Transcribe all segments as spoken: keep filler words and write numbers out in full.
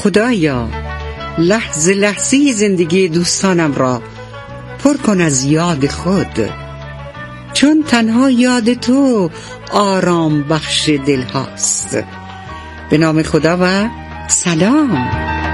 خدایا لحظه لحظه زندگی دوستانم را پر کن از یاد خود، چون تنها یاد تو آرام بخش دل هاست. به نام خدا و سلام.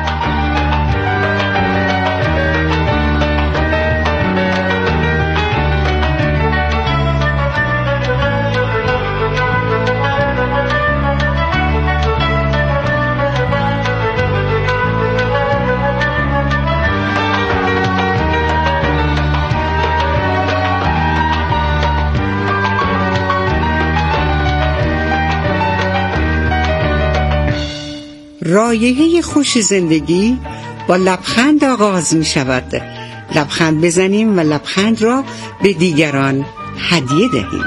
رایحه خوش زندگی با لبخند آغاز می شود. لبخند بزنیم و لبخند را به دیگران هدیه دهیم.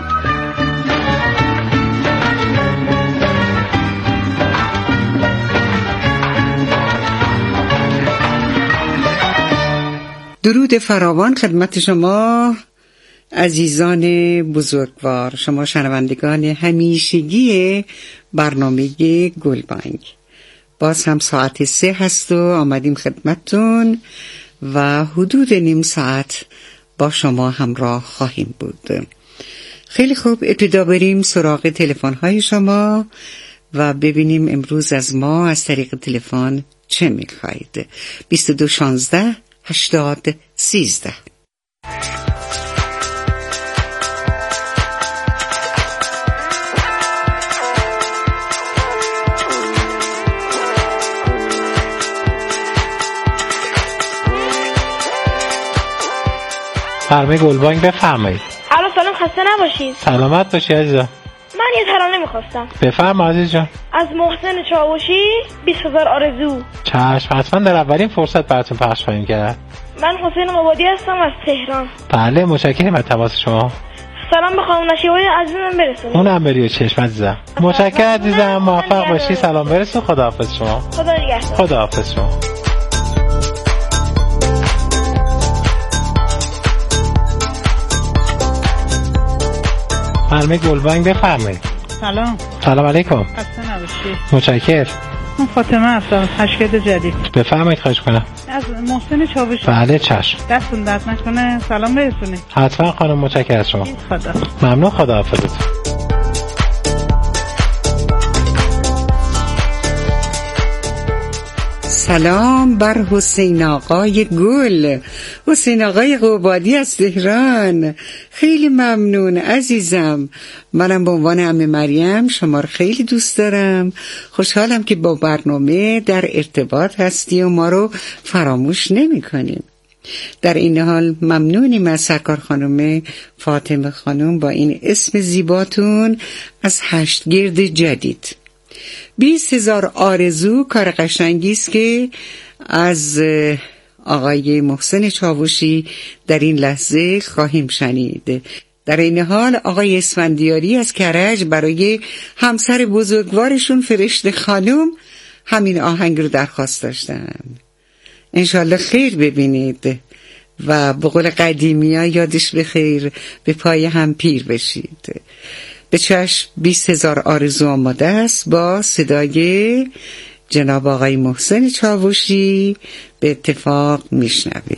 درود فراوان خدمت شما عزیزان بزرگوار، شما شنوندگان همیشگی برنامه گلبانگ. باز هم ساعت سه هست و آمدیم خدمتتون و حدود نیم ساعت با شما همراه خواهیم بود. خیلی خوب، ابتدا بریم سراغ تلفن‌های شما و ببینیم امروز از ما از طریق تلفن چه می‌خواید. بیست و دو شانزده هشتاد سیزده. برنامه گلبانگ بفرمایید. الو سلام، خسته نباشید. سلامت باشی عزیزم. من یه ترانه میخواستم. بفرما عزیز جان. از محسن چاوشی، بیست هزار آرزو. چشم، حتما در اولین فرصت براتون پخش خواهیم کرد. من حسین مبادی هستم از تهران. بله، متشکرم از تماس شما. سلام به خانم نشیوی عزیزم برسونید. اونم بری و چشم عزیزم. متشکرم عزیزم، موفق باشی. سلام برسون. خداحافظ شما. خدا نگهدار. خداحافظ شما. برنامه گلبانگ بفرمایید. سلام. سلام علیکم. خسته نباشید. متشکرم. من فاطمه هستم، تشکیل جدید. بفرمایید، خواهش کنم. از محسن چاوشی. بله چشم. دستون درد نکنه، سلام برسونید. حتما خانم، متشکرم از شما. خدا. ممنون، خداحافظ. سلام بر حسین آقای گل، حسین آقای قبادی از تهران. خیلی ممنون عزیزم. منم به عنوان عمه مریم شما رو خیلی دوست دارم. خوشحالم که با برنامه در ارتباط هستی و ما رو فراموش نمی کنیم. در این حال ممنونیم از سرکار خانم فاطمه خانم با این اسم زیباتون از هشتگرد جدید. بیست هزار آرزو کار قشنگی است که از آقای محسن چاوشی در این لحظه خواهیم شنید. در این حال آقای اسفندیاری از کرج برای همسر بزرگوارشون فرشته خانم همین آهنگ رو درخواست داشتن. انشالله خیر ببینید و به قول قدیمی ها یادش بخیر، به پای هم پیر بشید. به چشم، بیست هزار آرزو آماده است با صدای جناب آقای محسن چاوشی. به اتفاق میشنوی.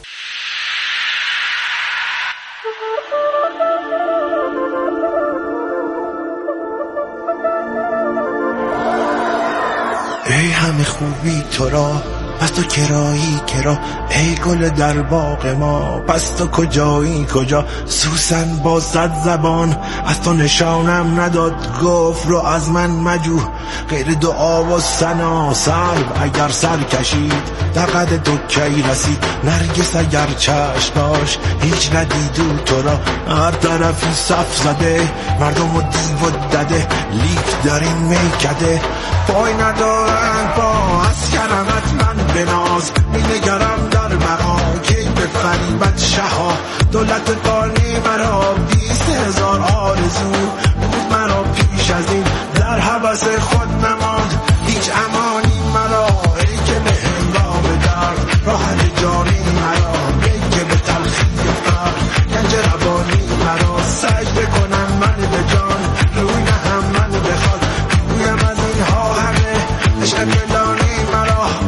ای همه خوبی تو را، پس تو کرایی کرا، ای گل در باغ ما، پس تو کجایی کجا؟ سوسن با صد زبان از تو نشانم نداد، گفت رو از من مجو غیر دعا و ثنا. سلب اگر سر کشید در قد تو کی رسید، نرگس اگر چشماش هیچ ندیدو تو را. هر طرفی صف زده مردم و دیو و دده، لیک در این میکده پای ندارن پا. از کرمت من بناز مینگرم در بقا، کی به فریبت شها دولت قانی مرا. بیست هزار آرزو بود مرا پیش از این، در حوث خود نماند هیچ امانی مرا. ای که به هنگام درد راحت جانی مرا، ای که به تلخی فرق گنج روانی مرا. سجده کنم من به جان روی نهم من بخواد، رویم از اینها همه عشق پنهانی مرا.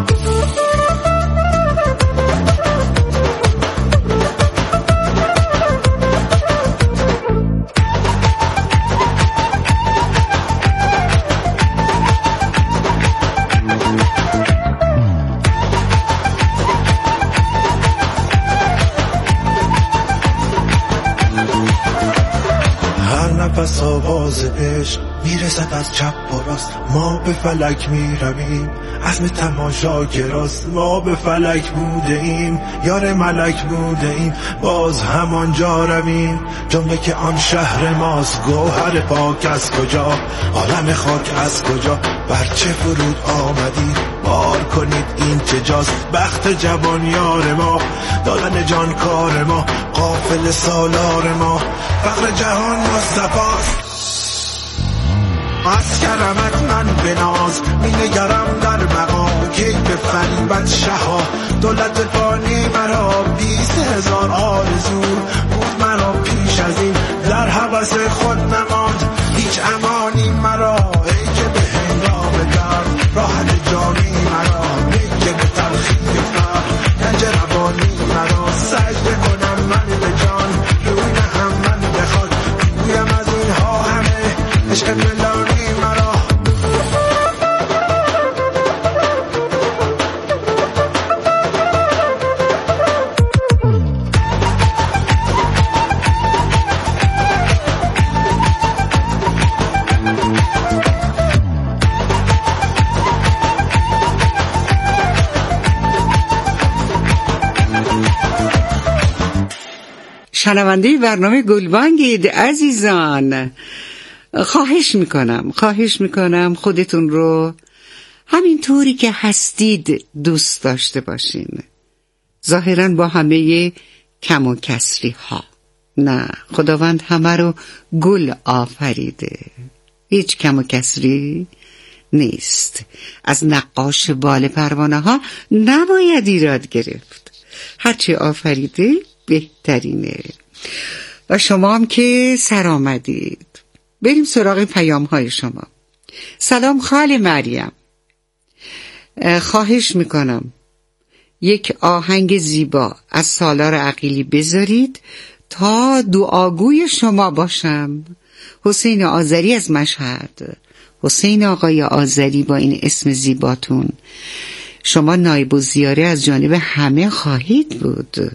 عشق میرسد از چپ و راست، ما به فلک میرویم عزم تماشاگراست. ما به فلک بوده ایم یار ملک بوده ایم، باز همانجا رویم جمله که آن شهر ماست. گوهر پاک از کجا، عالم خاک از کجا، بر چه فرود آمدید بار کنید این چه جاست. بخت جوان یار ما، دادن جان کار ما، قافل سالار ما، فقر جهان مصطفاست. از کرمت من بناز می نگرم در مقام، که به فریبت شها دولت فانی مرا. بیست هزار آرزو بود مرا پیش از این، در هوس خود نماند هیچ امانی مرا. ای که به هنگام درد راحت جانی مرا، ای که به تلخی فقر گنج روانی مرا. سجده کنم من به جان روی نهم من بخواد، گویم از اینها همه عشق ملانی مرا. شنونده برنامه گلبانگید عزیزان، خواهش میکنم خواهش میکنم خودتون رو همین طوری که هستید دوست داشته باشین، ظاهراً با همه کم و کسری ها. نه، خداوند همه رو گل آفریده، هیچ کم و کسری نیست. از نقاش بال پروانه ها نباید ایراد گرفت، هرچی آفریده بهترینه. و شما هم که سر آمدید، بریم سراغ پیام های شما. سلام خاله مریم، خواهش میکنم یک آهنگ زیبا از سالار عقیلی بذارید تا دعاگوی شما باشم. حسین آذری از مشهد. حسین آقای آذری، با این اسم زیباتون شما نایب الزیاره از جانب همه خواهید بود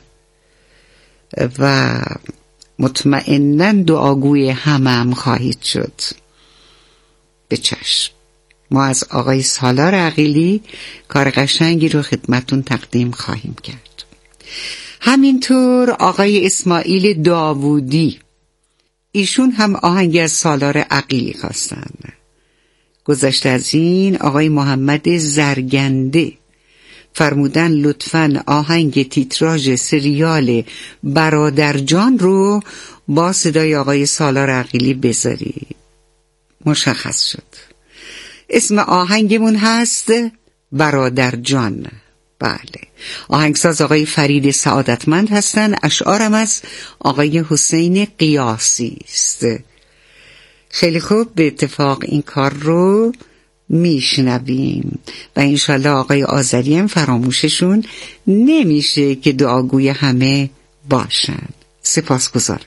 و مطمئناً دعاگوی همه هم خواهید شد. به چشم، ما از آقای سالار عقیلی کار قشنگی رو خدمتون تقدیم خواهیم کرد. همینطور آقای اسماعیل داوودی، ایشون هم آهنگی از سالار عقیلی خواستن. گذشته از این آقای محمد زرگنده فرمودن لطفاً آهنگ تیتراژ سریال برادرجان رو با صدای آقای سالار عقیلی بذاری. مشخص شد، اسم آهنگمون هست برادرجان. بله، آهنگساز آقای فرید سعادتمند هستن، اشعارم از آقای حسین قیاسی است. خیلی خوب، به اتفاق این کار رو میشنویم و انشالله آقای آذری هم فراموششون نمیشه که دعاگوی همه باشن. سپاسگزارم.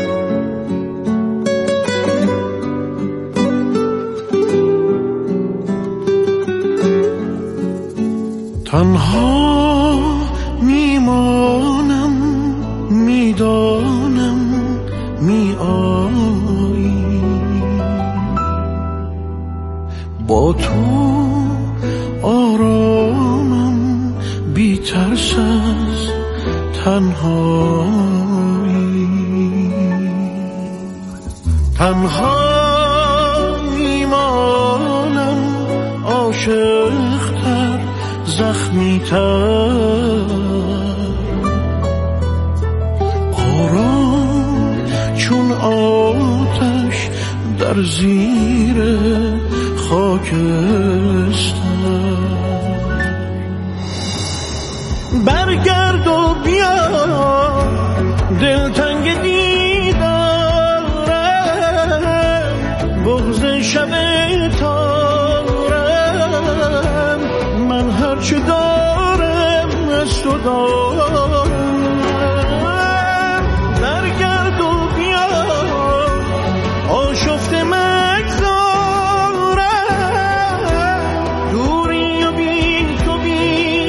تنها میمانم، میدانم میآیی، با تو آرامم، بی ترس از تنهایی. تنها میمانم، عاشق‌تر، زخمی‌تر، آرام چون آتش در زیر خاکستر. برگرد و بیا، دلتنگ دیدارم، بغض شب تارم، من هرچه دارم از تو دارم. برگرد و بیا، آشفته مگذارم، دوری و بی تو بی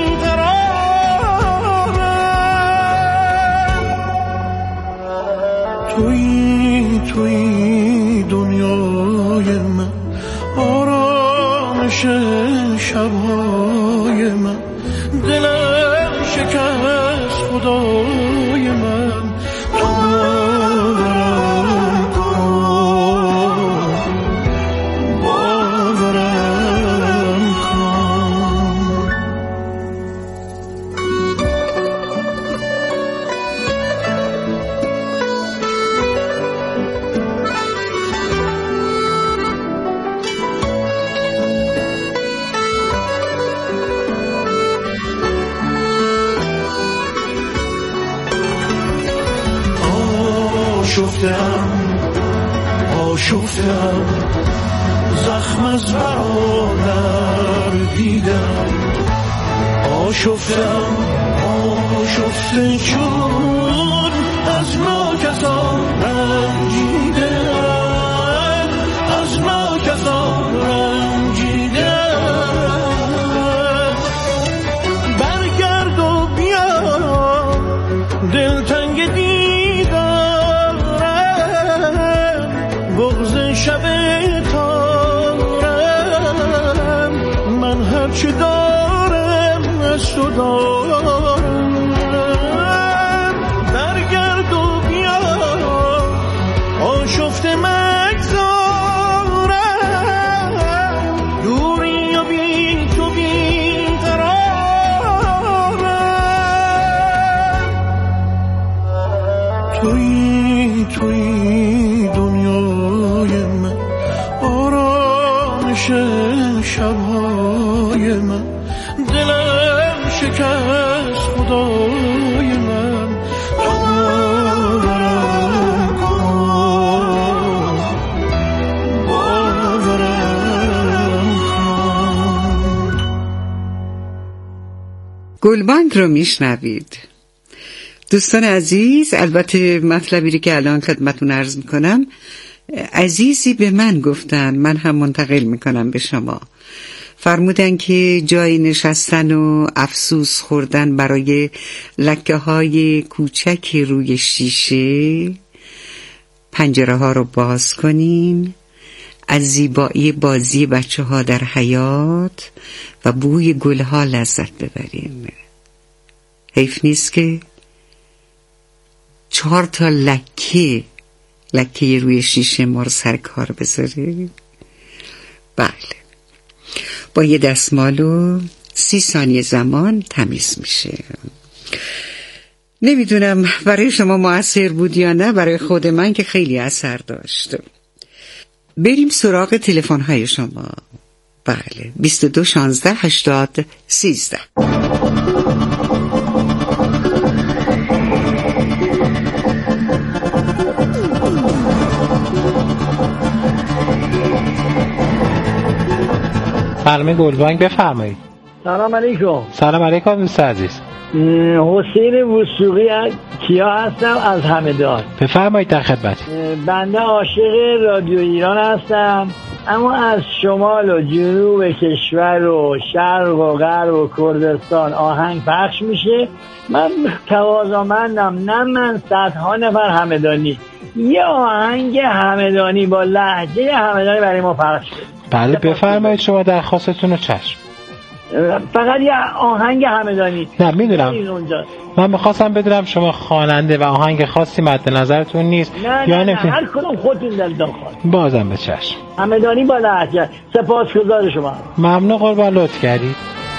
قرارم. توی توی دنیا شبهای من، دلم شکست خدای من، تو باورم کن، باورم کن. آشفتم آشفتم زخم از برادر دیدم، آشفتم آشفته چون از ما کسان رنجیدم، از ما کسان رنجیدم. برگرد و بیا دلتنگ شب تارم، من هرچی دارم از تو دارم. برگرد و بیا آشفته مگذارم، دوری و بی تو بی قرارم. توی توی دنیای من، آرامش شبهای من، دلم شکست خدای من، تو باورم کن، باورم کن. گلبانگ رو میشنوید. دوستان عزیز، البته مطلبی رو که الان خدمتون عرض میکنم عزیزی به من گفتن، من هم منتقل میکنم به شما. فرمودن که جای نشستن و افسوس خوردن برای لکه های کوچک روی شیشه، پنجره ها رو باز کنین، از زیبایی بازی بچه ها در حیات و بوی گل ها لذت ببرین. حیف نیست که چهار تا لکه لکه روی شیشه ما رو سر کار بذاره. بله، با یه دستمال و سی ثانیه زمان تمیز میشه. نمیدونم برای شما مؤثر بود یا نه، برای خود من که خیلی اثر داشت. بریم سراغ تلفن های شما. بله، بیست و دو شانزده هشتاد سیزده. خانم گلبانگ بفرمایید. سلام علیکم. سلام علیکم دوست عزیز. حسین وثوقی کیا هستم از همدان. بفرمایید در خدمت. بنده عاشق رادیو ایران هستم، اما از شمال و جنوب کشور و شرق و غرب و کردستان آهنگ پخش میشه. من تواضعمندم، نه من صدها نفر همدانی، یه آهنگ همدانی با لهجه همدانی برای ما پخش کنید. بله بفرمایید، شما درخواستتون رو چشم. فقط یه آهنگ همدانی. نه میدونم، من میخواستم بدونم شما خواننده و آهنگ خاصی مد نظرتون نیست نه یا نه, نه, نه هر کدوم خودتون دلتون خواست. بازم به چشم. همدانی با لهجه. سپاسگزار شما. ممنون، قربان، لطف کردید.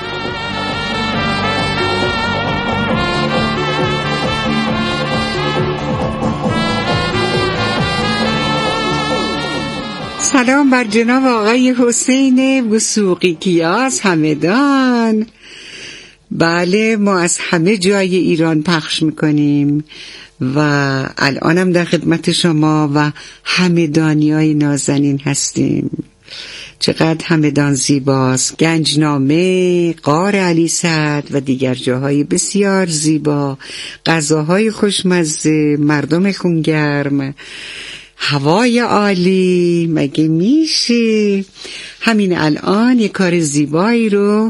سلام بر جناب آقای حسین وثوقی کیا از همدان. بله، ما از همه جای ایران پخش میکنیم و الانم در خدمت شما و همدانیای نازنین هستیم. چقدر همدان زیباست، گنجنامه، غار علی سعد و دیگر جاهای بسیار زیبا، غذاهای خوشمزه، مردم خونگرم، هوای عالی. مگه میشه؟ همین الان یک کار زیبایی رو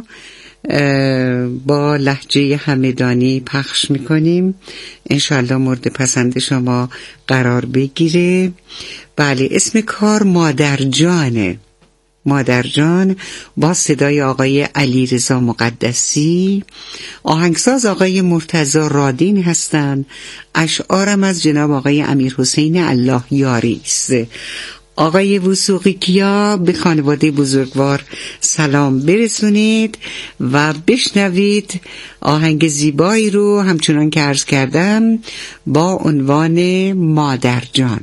با لهجه همدانی پخش میکنیم، انشالله مورد پسند شما قرار بگیره. بله، اسم کار مادر جانه. مادرجان با صدای آقای علیرضا مقدسی. آهنگساز آقای مرتضی رادین هستند. اشعارم از جناب آقای امیرحسین الله یاری است. آقای وثوقی کیا به خانواده بزرگوار سلام برسونید و بشنوید آهنگ زیبایی رو همچنان که عرض کردم با عنوان مادرجان.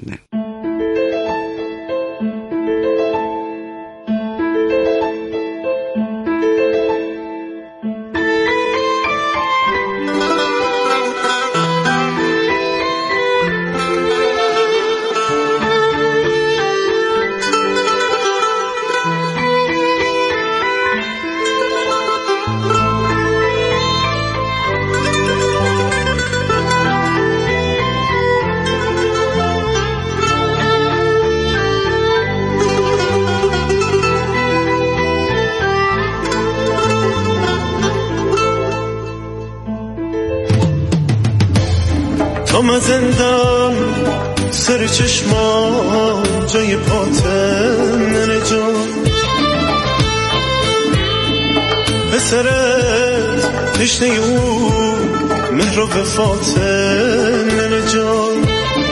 تا من زندم سر چشما جای پاته ننه جان، پسرت تشنه او مهر و وفاته ننه جان.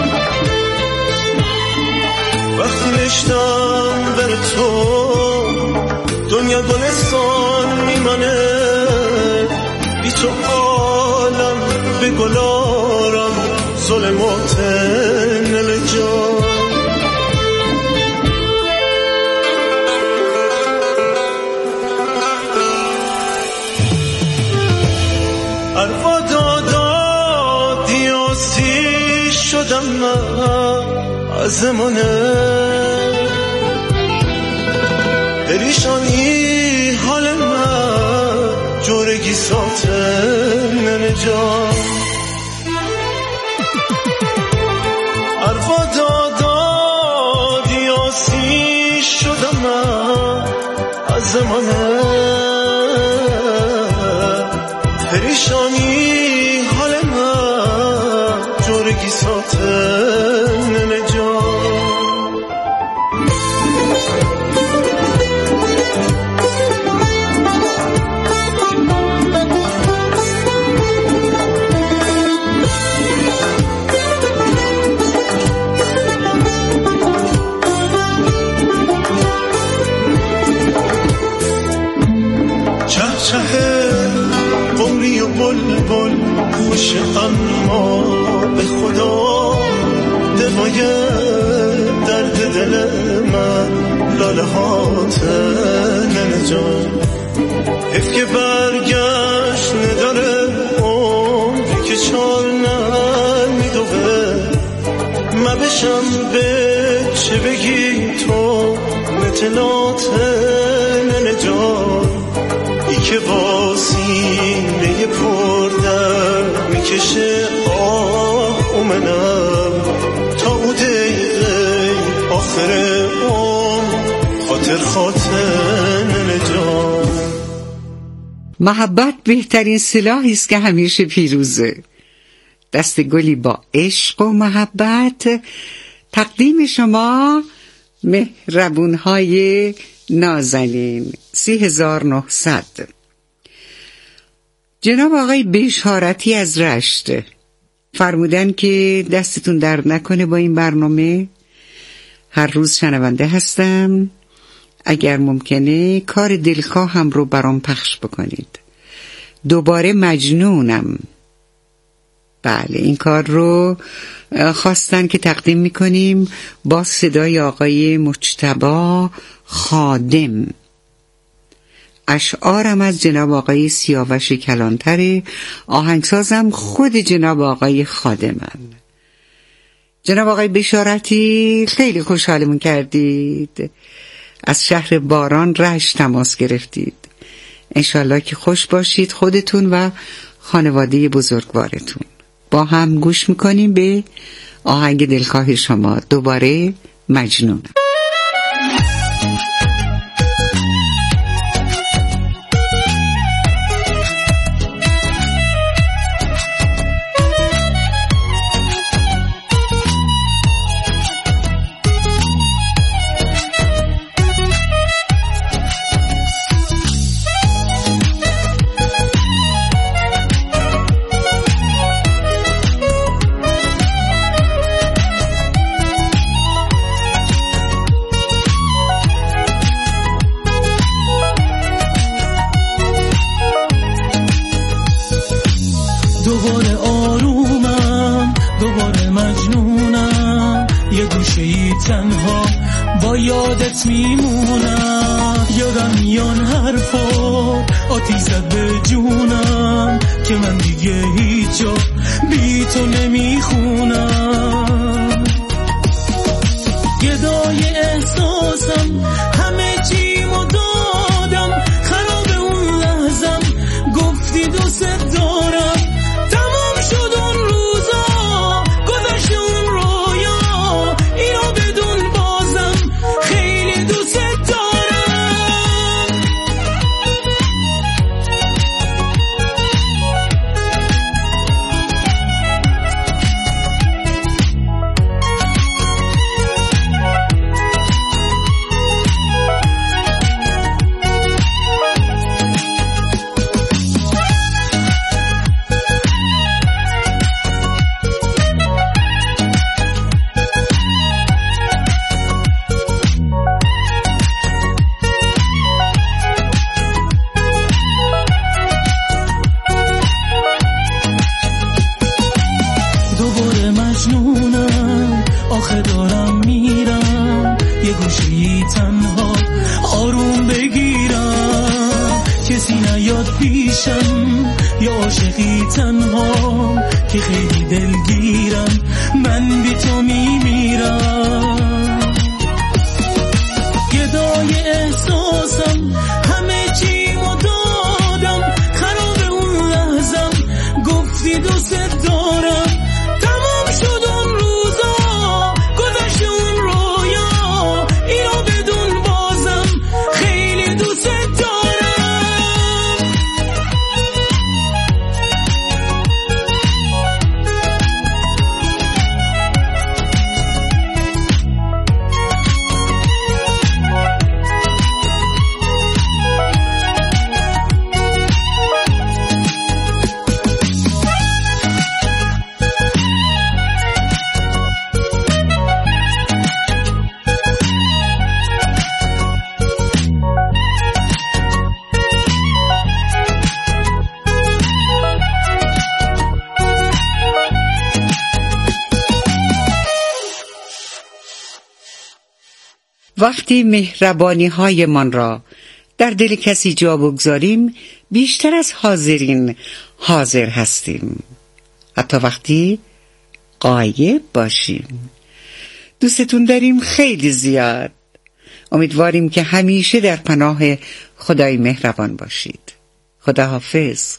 وقتی نشتم بر تو دنیا گلستان میمانه، بی تو عالم به گلارم ظلمات ننه جان. عرفا دادا دیاسی شدم من از زمانه، پریشانی حال من جورگی ساته ننه جان. عرفا دادا دیاسی شدم من از زمانه، پریشانی حال من جورگی ساته ننه جان. قوری و بلبل خوش اما به خدا دوای درد دل من لاله هات ننه جان. حیف که برگشت نداره عمری که چار نمیدوه، من بشم به چه بگی تو نتلات ننه جان. ای که واسینه پر در میکشه آه اومنم، تا او دقیقه آخر عمر خاطر خاطر ننه جان. محبت بهترین سلاحی است که همیشه پیروزه. دست گلی با عشق و محبت تقدیم شما مهربونهای نازنین. سی هزار نهصد. جناب آقای بشارتی از رشت فرمودن که دستتون درد نکنه با این برنامه. هر روز شنونده هستم، اگر ممکنه کار دلخواه هم رو برام پخش بکنید. دوباره مجنونم. بله، این کار رو خواستن که تقدیم میکنیم با صدای آقای مجتبی خادم. اشعارم از جناب آقای سیاوش کلانتر، آهنگسازم خود جناب آقای خادمن. جناب آقای بشارتی خیلی خوشحالمون کردید. از شهر باران رشت تماس گرفتید. انشالله که خوش باشید، خودتون و خانواده بزرگوارتون. با هم گوش میکنیم به آهنگ دلخواه شما، دوباره مجنونم. تنها با یادت میمونم. یادم میان حرفا آتیش زد به جونم که من دیگه هیچ جا بی تو نمیخونم. گدای احساسم همه چیمو دادم، خراب اون لحظم گفتی دوست دارم. تمام شد اون روزا گذشت اون رویا، اینو بدون بازم خیلی دوست دارم. دوباره مجنونم، آخه دارم میرم یه گوشه‌ای تنها آروم بگیرم. کسی نیاد پیشم یا عاشقی تنها که خیلی دلگیرم، من بی تو میمیرم. گدای احساسم همه چیمو دادم، خراب اون لحظم گفتی دوست دارم. تمام شد اون روزا گذشت اون رویا، اینو بدون بازم خیلی دوست دارم. وقتی مهربانی های من را در دل کسی جا بگذاریم، بیشتر از حاضرین حاضر هستیم، حتی وقتی غایب باشیم. دوستتون داریم خیلی زیاد. امیدواریم که همیشه در پناه خدای مهربان باشید. خدا حافظ.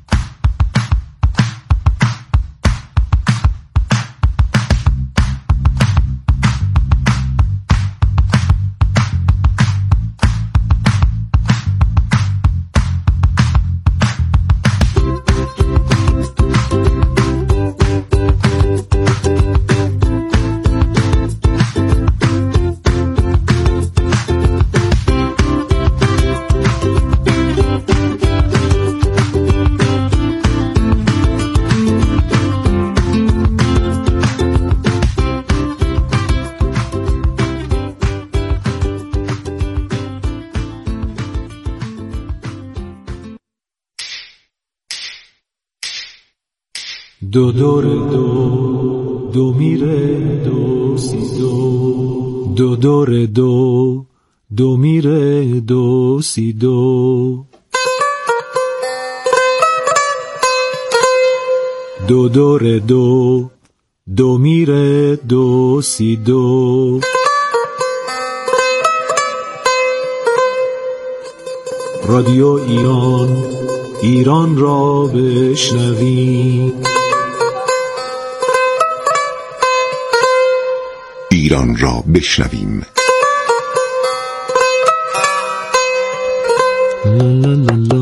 دو دور دو دو میره دو سی دو، دو دور دو دو میره دو سی دو، دو دور دو دو میره دو سی دو. رادیو ایران، ایران را بشنوی، ایران را بشنویم. لا لا لا لا.